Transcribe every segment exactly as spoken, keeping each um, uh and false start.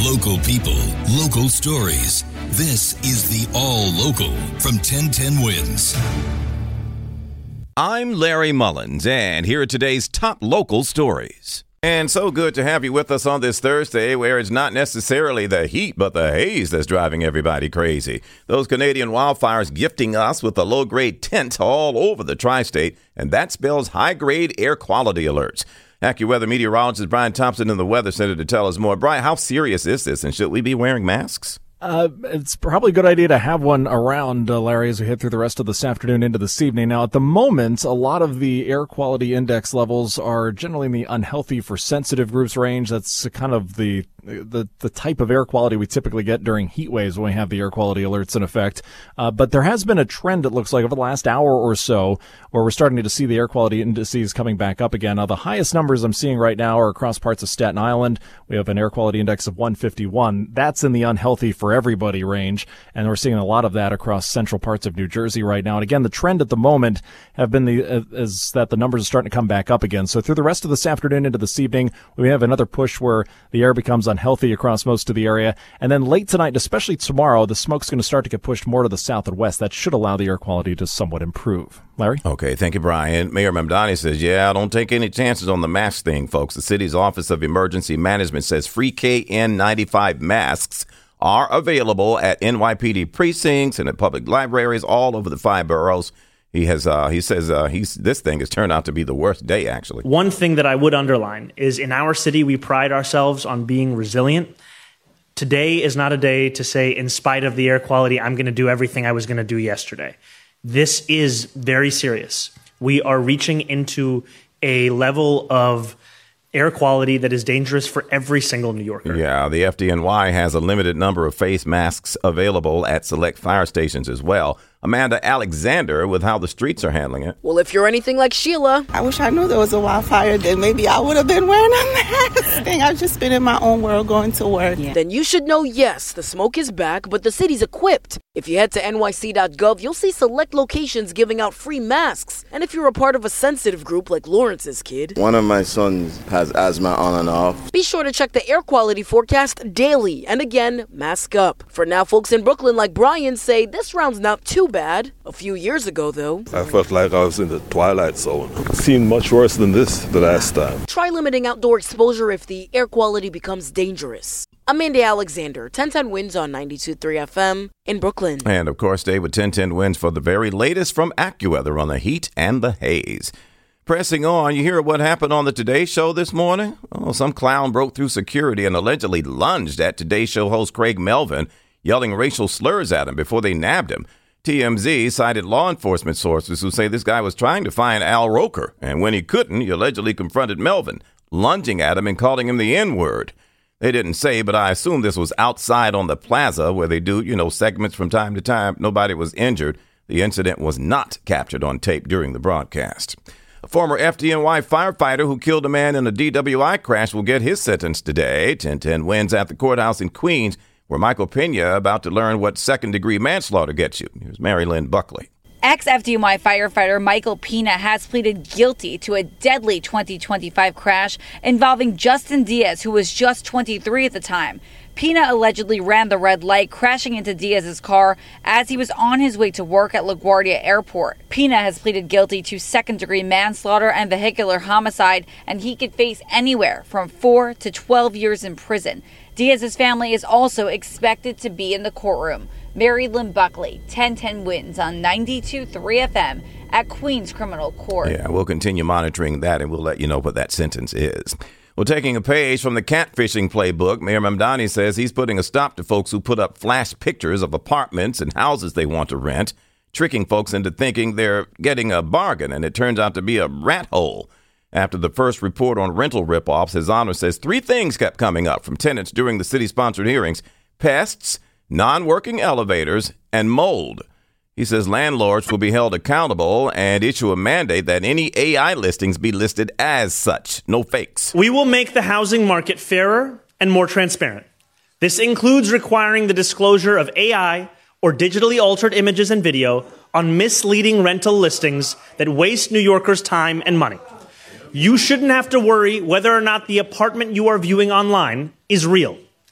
Local people, local stories. This is the All Local from ten ten Wins. I'm Larry Mullins, and here are today's top local stories. And so good to have you with us on this Thursday, where it's not necessarily the heat, but the haze that's driving everybody crazy. Those Canadian wildfires gifting us with a low-grade tint all over the tri-state, and that spells high-grade air quality alerts. AccuWeather meteorologist Brian Thompson in the Weather Center to tell us more. Brian, how serious is this, and should we be wearing masks? Uh, it's probably a good idea to have one around, uh, Larry, as we head through the rest of this afternoon into this evening. Now, at the moment, a lot of the air quality index levels are generally in the unhealthy for sensitive groups range. That's kind of the the the type of air quality we typically get during heat waves when we have the air quality alerts in effect. Uh, but there has been a trend, it looks like, over the last hour or so, where we're starting to see the air quality indices coming back up again. Now, the highest numbers I'm seeing right now are across parts of Staten Island. We have an air quality index of one fifty-one. That's in the unhealthy for everybody range, and we're seeing a lot of that across central parts of New Jersey right now. And again, the trend at the moment have been the uh, is that the numbers are starting to come back up again. So through the rest of this afternoon into this evening, we have another push where the air becomes unhealthy across most of the area. And then late tonight, and especially tomorrow, the smoke's going to start to get pushed more to the south and west. That should allow the air quality to somewhat improve. Larry? Okay, thank you, Brian. Mayor Mamdani says, yeah, don't take any chances on the mask thing, folks. The city's Office of Emergency Management says free K N ninety-five masks are available at N Y P D precincts and at public libraries all over the five boroughs. He has. Uh, he says uh, he's. This thing has turned out to be the worst day, actually. One thing that I would underline is in our city, we pride ourselves on being resilient. Today is not a day to say, in spite of the air quality, I'm going to do everything I was going to do yesterday. This is very serious. We are reaching into a level of air quality that is dangerous for every single New Yorker. Yeah, the F D N Y has a limited number of face masks available at select fire stations as well. Amanda Alexander with how the streets are handling it. Well, if you're anything like Sheila. I wish I knew there was a wildfire, then maybe I would have been wearing a mask. I've just been in my own world going to work. Yeah. Then you should know, yes, the smoke is back, but the city's equipped. If you head to N Y C dot gov, you'll see select locations giving out free masks. And if you're a part of a sensitive group like Lawrence's kid. One of my sons has asthma on and off. Be sure to check the air quality forecast daily. And again, mask up. For now, folks in Brooklyn like Brian say this round's not too bad. A few years ago, though. I felt like I was in the twilight zone. It seemed much worse than this the last time. Try limiting outdoor exposure if the air quality becomes dangerous. Amanda Alexander, ten ten Wins on ninety-two point three F M in Brooklyn. And, of course, stay with ten ten Wins for the very latest from AccuWeather on the heat and the haze. Pressing on, you hear what happened on the Today Show this morning? Oh, some clown broke through security and allegedly lunged at Today Show host Craig Melvin, yelling racial slurs at him before they nabbed him. T M Z cited law enforcement sources who say this guy was trying to find Al Roker, and when he couldn't, he allegedly confronted Melvin, lunging at him and calling him the N-word. They didn't say, but I assume this was outside on the plaza where they do, you know, segments from time to time. Nobody was injured. The incident was not captured on tape during the broadcast. A former F D N Y firefighter who killed a man in a D W I crash will get his sentence today. ten ten Wins at the courthouse in Queens, where Michael Pena about to learn what second-degree manslaughter gets you. Here's Mary Lynn Buckley. Ex-F D N Y firefighter Michael Pena has pleaded guilty to a deadly twenty twenty-five crash involving Justin Diaz, who was just twenty-three at the time. Pena allegedly ran the red light, crashing into Diaz's car as he was on his way to work at LaGuardia Airport. Pena has pleaded guilty to second-degree manslaughter and vehicular homicide, and he could face anywhere from four to twelve years in prison. Diaz's family is also expected to be in the courtroom. Mary Lynn Buckley, ten ten Wins on ninety-two point three F M at Queens Criminal Court. Yeah, we'll continue monitoring that, and we'll let you know what that sentence is. Well, taking a page from the catfishing playbook, Mayor Mamdani says he's putting a stop to folks who put up flash pictures of apartments and houses they want to rent, tricking folks into thinking they're getting a bargain, and it turns out to be a rat hole. After the first report on rental ripoffs, His Honor says three things kept coming up from tenants during the city-sponsored hearings: pests, non-working elevators, and mold. He says landlords will be held accountable and issue a mandate that any A I listings be listed as such. No fakes. We will make the housing market fairer and more transparent. This includes requiring the disclosure of A I or digitally altered images and video on misleading rental listings that waste New Yorkers' time and money. You shouldn't have to worry whether or not the apartment you are viewing online is real.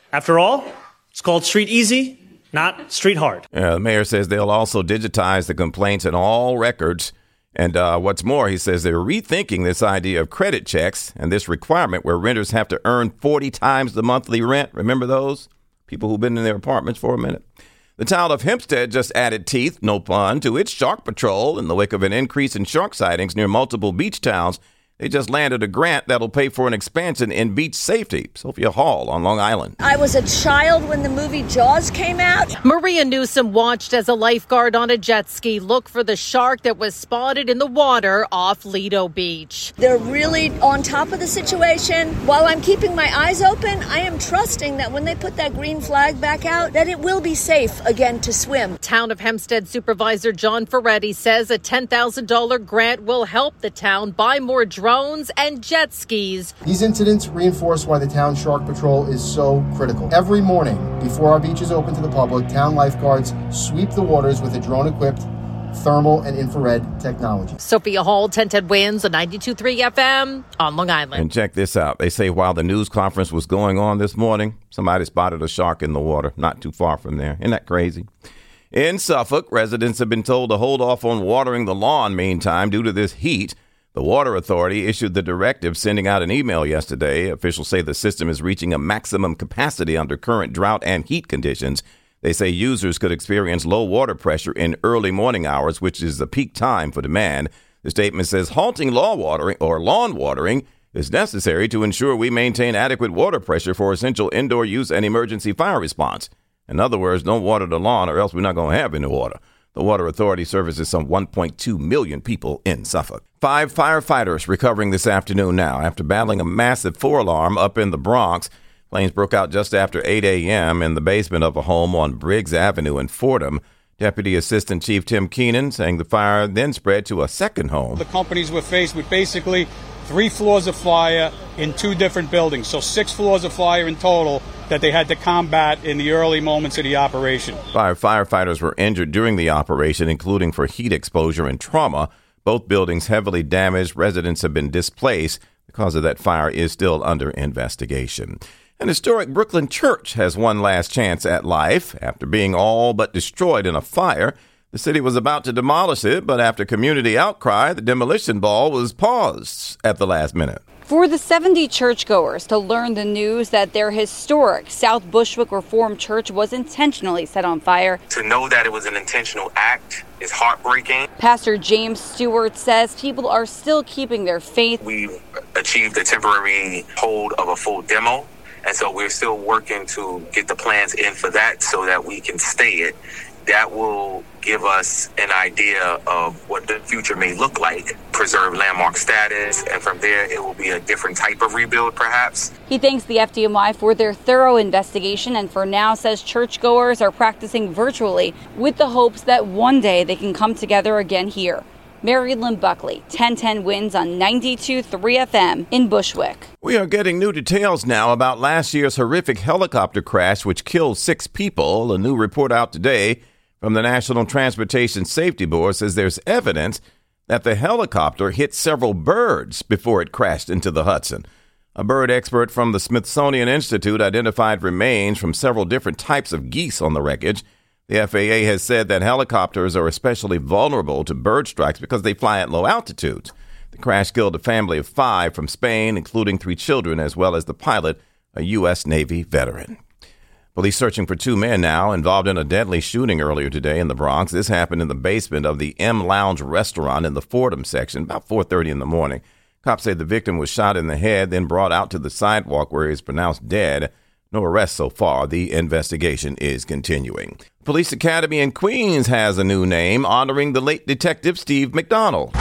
After all, it's called street easy, not street hard. Yeah, the mayor says they'll also digitize the complaints and all records. And uh, what's more, he says they're rethinking this idea of credit checks and this requirement where renters have to earn forty times the monthly rent. Remember those? People who've been in their apartments for a minute. The town of Hempstead just added teeth, no pun, to its shark patrol in the wake of an increase in shark sightings near multiple beach towns. They just landed a grant that'll pay for an expansion in beach safety. Sophia Hall on Long Island. I was a child when the movie Jaws came out. Maria Newsom watched as a lifeguard on a jet ski looked for the shark that was spotted in the water off Lido Beach. They're really on top of the situation. While I'm keeping my eyes open, I am trusting that when they put that green flag back out, that it will be safe again to swim. Town of Hempstead Supervisor John Ferretti says a ten thousand dollars grant will help the town buy more drones and jet skis. These incidents reinforce why the town shark patrol is so critical. Every morning, before our beaches open to the public, town lifeguards sweep the waters with a drone-equipped thermal and infrared technology. Sophia Hall, ten ten Wins, on ninety-two point three F M on Long Island. And check this out. They say while the news conference was going on this morning, somebody spotted a shark in the water not too far from there. Isn't that crazy? In Suffolk, residents have been told to hold off on watering the lawn meantime due to this heat. The Water Authority issued the directive, sending out an email yesterday. Officials say the system is reaching a maximum capacity under current drought and heat conditions. They say users could experience low water pressure in early morning hours, which is the peak time for demand. The statement says halting lawn watering or lawn watering is necessary to ensure we maintain adequate water pressure for essential indoor use and emergency fire response. In other words, don't water the lawn or else we're not going to have any water. The Water Authority services some one point two million people in Suffolk. Five firefighters recovering this afternoon now after battling a massive four-alarm up in the Bronx. Flames broke out just after eight a.m. in the basement of a home on Briggs Avenue in Fordham. Deputy Assistant Chief Tim Keenan saying the fire then spread to a second home. The companies were faced with basically three floors of fire in two different buildings, so six floors of fire in total that they had to combat in the early moments of the operation. Five firefighters were injured during the operation, including for heat exposure and trauma. Both buildings heavily damaged. Residents have been displaced. The cause of that fire is still under investigation. An historic Brooklyn church has one last chance at life. After being all but destroyed in a fire, the city was about to demolish it, but after community outcry, the demolition ball was paused at the last minute. For the seventy churchgoers to learn the news that their historic South Bushwick Reformed Church was intentionally set on fire. To know that it was an intentional act is heartbreaking. Pastor James Stewart says people are still keeping their faith. We've achieved a temporary hold of a full demo, and so we're still working to get the plans in for that so that we can stay it. That will give us an idea of what the future may look like, preserve landmark status, and from there it will be a different type of rebuild perhaps. He thanks the F D M I for their thorough investigation and for now says churchgoers are practicing virtually with the hopes that one day they can come together again here. Mary Lynn Buckley, ten ten Wins on ninety-two point three F M in Bushwick. We are getting new details now about last year's horrific helicopter crash which killed six people. A new report out today from the National Transportation Safety Board says there's evidence that the helicopter hit several birds before it crashed into the Hudson. A bird expert from the Smithsonian Institute identified remains from several different types of geese on the wreckage. The F A A has said that helicopters are especially vulnerable to bird strikes because they fly at low altitudes. The crash killed a family of five from Spain, including three children, as well as the pilot, a U S Navy veteran. Police searching for two men now involved in a deadly shooting earlier today in the Bronx. This happened in the basement of the M Lounge restaurant in the Fordham section about four thirty in the morning. Cops say the victim was shot in the head, then brought out to the sidewalk where he is pronounced dead. No arrests so far. The investigation is continuing. Police Academy in Queens has a new name honoring the late Detective Steve McDonald.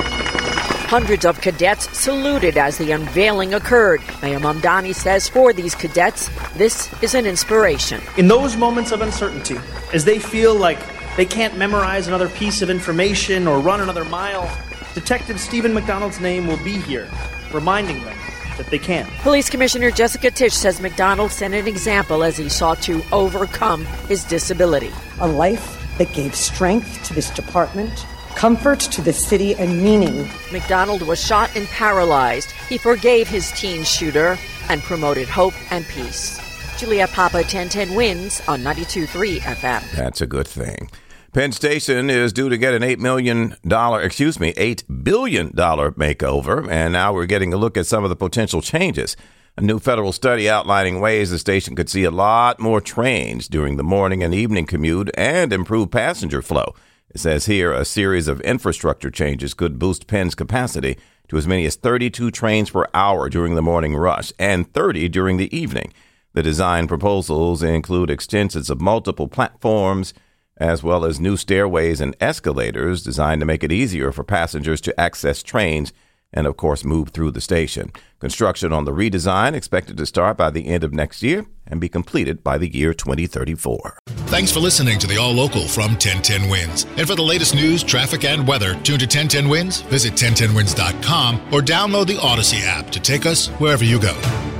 Hundreds of cadets saluted as the unveiling occurred. Mayor Mamdani says for these cadets, this is an inspiration. In those moments of uncertainty, as they feel like they can't memorize another piece of information or run another mile, Detective Stephen McDonald's name will be here, reminding them that they can. Police Commissioner Jessica Tisch says McDonald set an example as he sought to overcome his disability. A life that gave strength to this department, comfort to the city, and meaning. McDonald was shot and paralyzed. He forgave his teen shooter and promoted hope and peace. Juliet Papa, ten ten Wins on ninety-two point three F M. That's a good thing. Penn Station is due to get an eight million dollars, excuse me, eight billion dollars makeover, and now we're getting a look at some of the potential changes. A new federal study outlining ways the station could see a lot more trains during the morning and evening commute and improve passenger flow. It says here a series of infrastructure changes could boost Penn's capacity to as many as thirty-two trains per hour during the morning rush and thirty during the evening. The design proposals include extensions of multiple platforms, as well as new stairways and escalators designed to make it easier for passengers to access trains and, of course, move through the station. Construction on the redesign expected to start by the end of next year and be completed by the year twenty thirty-four. Thanks for listening to the All Local from ten ten Wins. And for the latest news, traffic, and weather, tune to ten ten Wins, visit ten ten wins dot com, or download the Odyssey app to take us wherever you go.